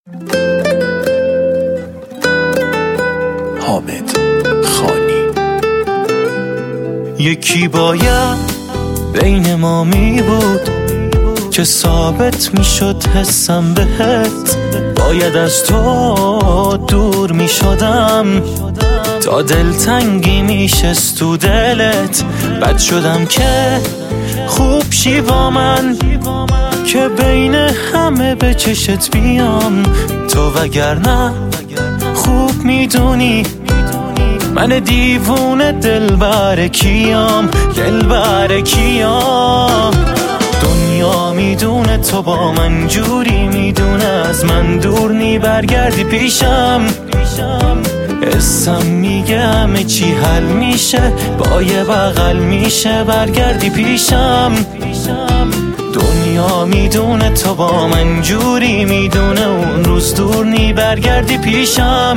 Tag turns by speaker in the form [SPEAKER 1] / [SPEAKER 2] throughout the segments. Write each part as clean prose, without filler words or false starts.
[SPEAKER 1] حامد خانی.
[SPEAKER 2] یکی باید بین ما می بود که ثابت می شد حسم بهت، باید از تو دور می شدم تا دلتنگی می شست تو دلت. بد شدم که خوب شی با من که بین همه به چشت بیام تو، وگرنه خوب می دونی من دیوونه دلبر کیام، دلبر کیام. دنیا میدونه تو با من جوری میدونه از من دور نی برگردی پیشم. حسم میگه همه چی حل میشه با یه بغل میشه برگردی پیشم. دنیا میدونه تو با من جوری میدونه اون روز دور نی برگردی پیشم.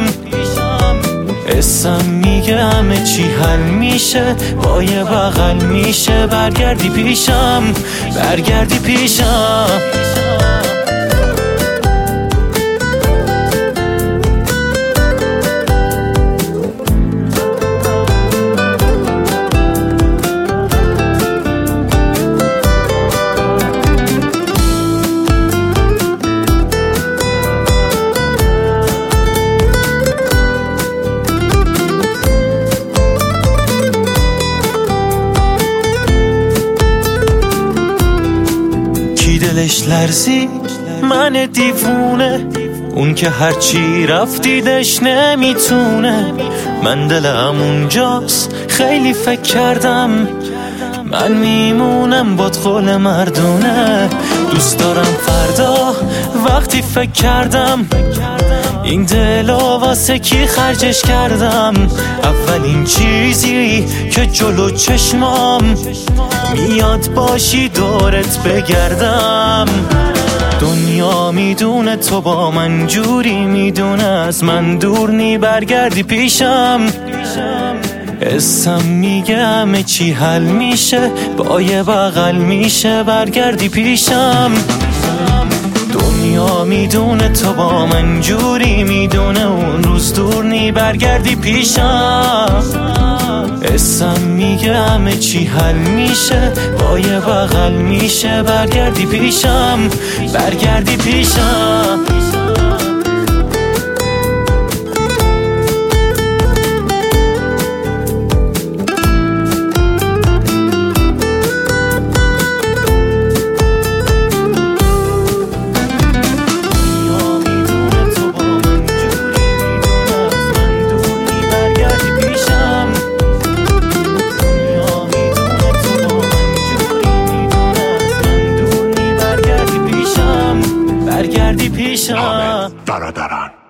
[SPEAKER 2] حسم میگه همه چی حل میشه با یه بغل میشه برگردی پیشم، برگردی پیشم. دلش لرزی من دیوونه، اون که هرچی رفتیدش نمیتونه. من دلم اونجاست خیلی فکر کردم من میمونم باد قول مردونه. دوست دارم فردا وقتی فکر کردم این دلو واسه کی خرجش کردم. اولین چیزی که جلو چشمام میاد باشی دورت بگردم. دنیا میدونه تو با من جوری میدونه از من دور نی برگردی پیشم. حسم میگه همه چی حل میشه با یه بغل میشه برگردی پیشم. دنیا میدونه تو با من جوری میدونه اون روز دور نی برگردی پیشم. حسم میگه همه چی حل میشه با یه بغل میشه برگردی پیشم، برگردی پیشم. برگردی پیشم.
[SPEAKER 1] برادران.